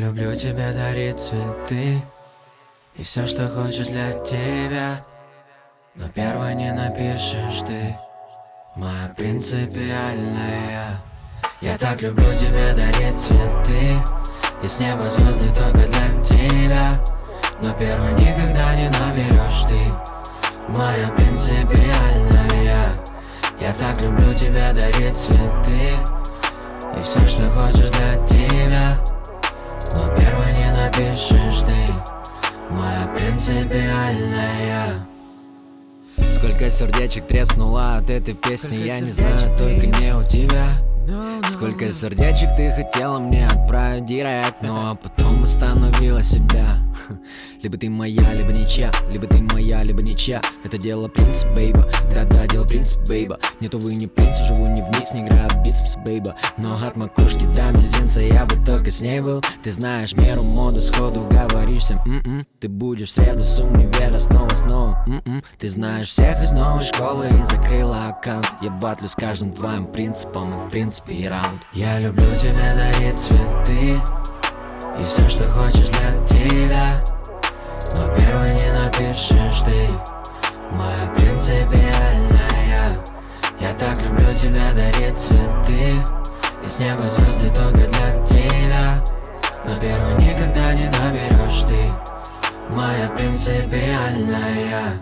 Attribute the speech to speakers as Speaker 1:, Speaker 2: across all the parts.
Speaker 1: люблю тебя, дарить цветы и все, что хочешь для тебя, но первой не напишешь ты, моя принципиальная. Я так люблю тебя, дарить цветы и с неба звезды только для тебя, но первой никогда не наберешь ты, моя принципиальная. Я так люблю тебя, дарить цветы и все, что хочешь для тебя, но первой не напишешь ты, моя принципиальная.
Speaker 2: Сколько сердечек треснуло от этой песни, я не знаю, только не у тебя. Сколько сердечек ты хотела мне отправить директ, но потом остановила себя. Либо ты моя, либо ничья, либо ты моя, либо ничья. Это дело принцип, бейба, да-да, дело принцип, бейба. Нет, увы, не принц, живу не вниз, не играю в бицепс, бейба. Но от макушки до мизинца я бы только с ней был. Ты знаешь меру моды, сходу говоришь всем Ты будешь в среду с универа снова Ты знаешь всех из новой школы и закрыла аккаунт. Я батлю с каждым твоим принципом и в принципе и раунд.
Speaker 1: Я люблю тебя, дарить цветы и все, что хочешь для тебя, но первой не напишешь ты, моя принципиальная. Я так люблю тебя, дарить цветы и с неба звезды только для тебя, но первой никогда не наберешь ты, моя принципиальная.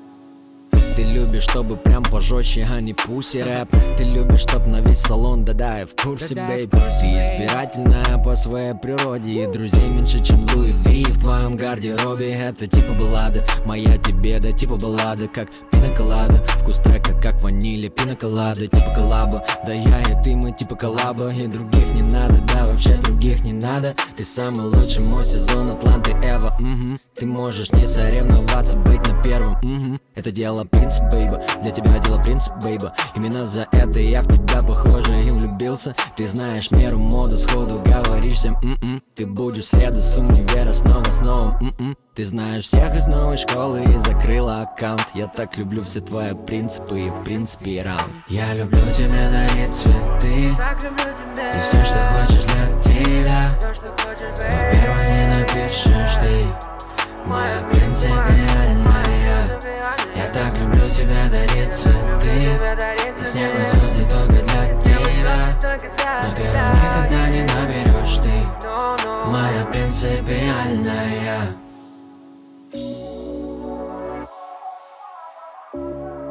Speaker 2: Ты любишь, чтобы прям пожестче, а не пуси рэп. Ты любишь, чтоб на весь салон, да-да, я в курсе, бейб. Ты избирательная по своей природе, и друзей меньше, чем Луи Ви в твоем гардеробе. Это типа баллада, моя тебе, да типа баллада, как пинаколада. Вкус трека, как ванили, пинаколада, типа коллаба. Да я и ты, мы типа коллаба, и других не надо, да вообще других не надо. Ты самый лучший, мой сезон, Атланты, Эва, Ты можешь не соревноваться, быть на первом, Это дело принцип, бейба, для тебя дело принцип, бейба. Именно за это я в тебя, похоже, и влюбился. Ты знаешь меру моды, сходу говоришь всем Ты будешь в среду с универа снова Ты знаешь всех из новой школы и закрыла аккаунт. Я так люблю все твои принципы и в принципе и раунд.
Speaker 1: Я люблю тебя, дарить цветы и все, что хочешь для тебя, но первой не напишешь ты, моя принципиальная. Я так люблю тебя, дарить цветы и с неба звезды только для тебя, но первой никогда не наберешь ты, моя принципиальная.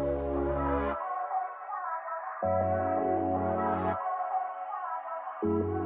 Speaker 3: Thank you.